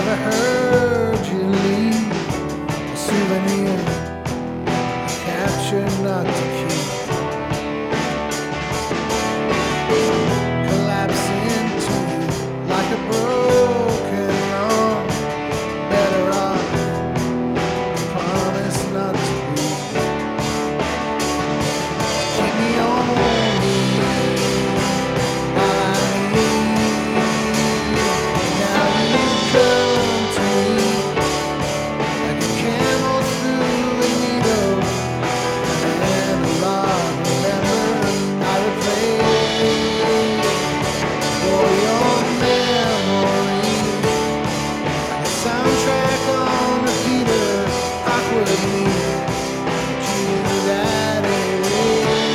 Never heard you leave a souvenir, a capture not to keep. Collapse into you like a broken arm. Better off, promise not to be. Keep me on me while I need. Now you come to me like a camel through a needle, and a lot remember I replay for your memory. Like a soundtrack on repeater, awkwardly choose that away.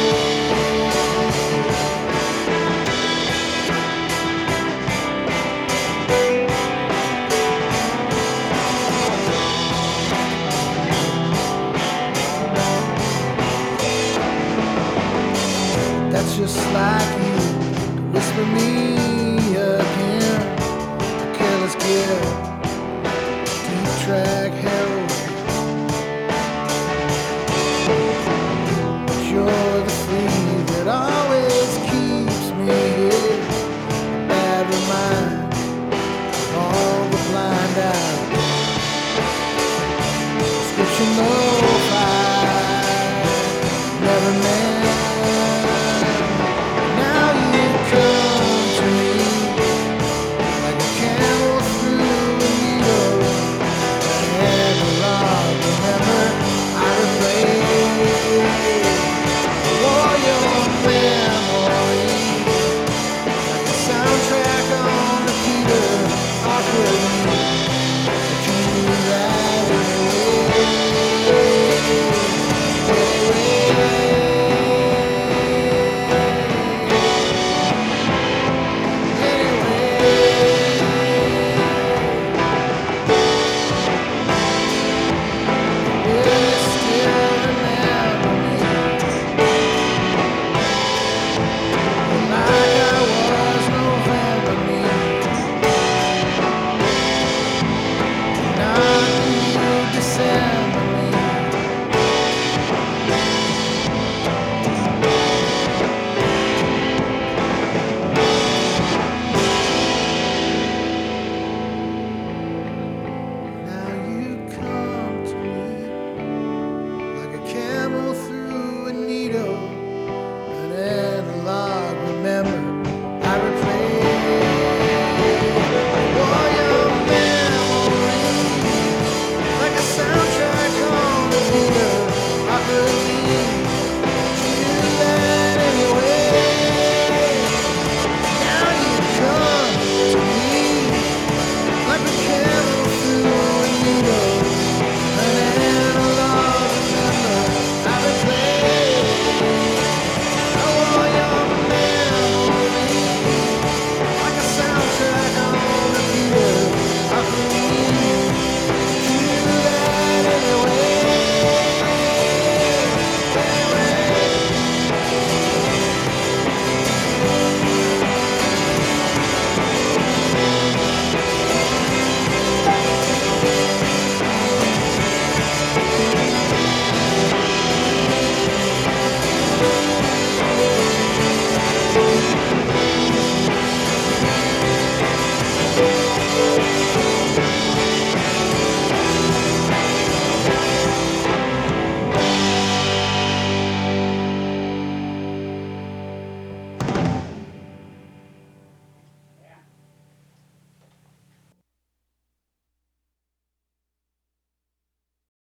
That's just like you to whisper me again. A careless gift